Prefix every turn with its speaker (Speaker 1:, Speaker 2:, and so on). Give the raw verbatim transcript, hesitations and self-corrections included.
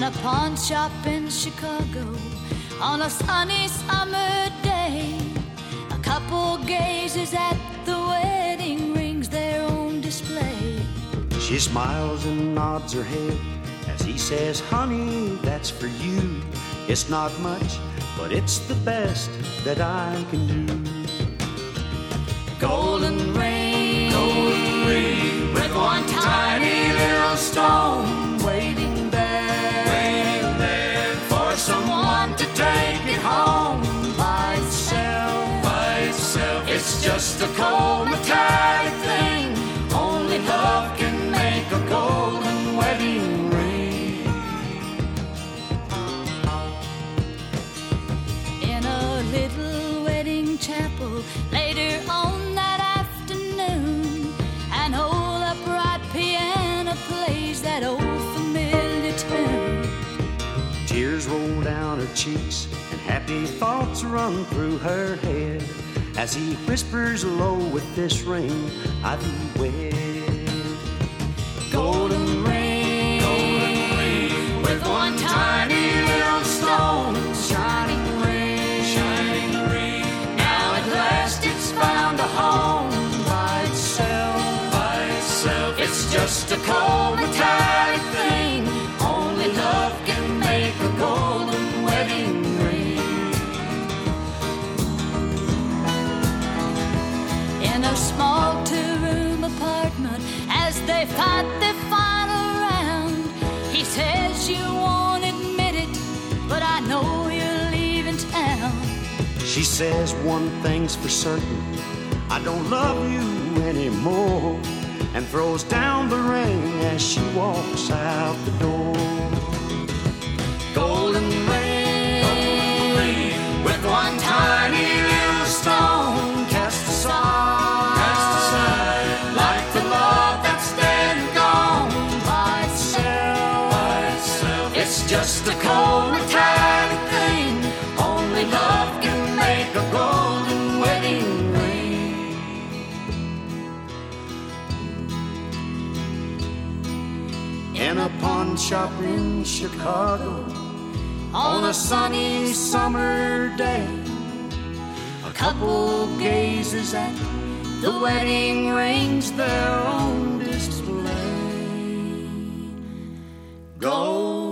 Speaker 1: a pawn shop in Chicago on a sunny summer day. A couple gazes at the wedding rings, their own display.
Speaker 2: She smiles and nods her head as he says, honey, that's for you. It's not much, but it's the best that I can do.
Speaker 1: Golden ring, golden ring, with one tiny little stone waiting there, waiting there for someone to take it home by itself, by itself. It's just a cold metallic thing. Only love can make a golden wedding ring. In a little wedding chapel later on that afternoon, an old upright piano plays that old familiar tune.
Speaker 2: Tears roll down her cheeks and happy thoughts run through her head as he whispers low, with this ring I be wed.
Speaker 1: Golden ring, golden ring, with one tiny little stone, shining ring, shining ring. Now at last it's found a home by itself, by itself. It's just a cold metallic thing. Only love can make a golden wedding ring. In a small two-room apartment, as they fight their final round, he says, you won't admit it, but I know you're leaving town.
Speaker 2: She says, one thing's for certain, I don't love you anymore, and throws down the ring as she walks out the door.
Speaker 1: Golden ring, golden ring, with one tiny little stone cast aside, cast aside, like the love that's dead and gone by itself, by itself. It's just a cold metallic thing. Only love can make a golden wedding ring.
Speaker 2: In a pawn shop in Chicago on a sunny summer day, a couple gazes at the wedding rings, their own display. Gold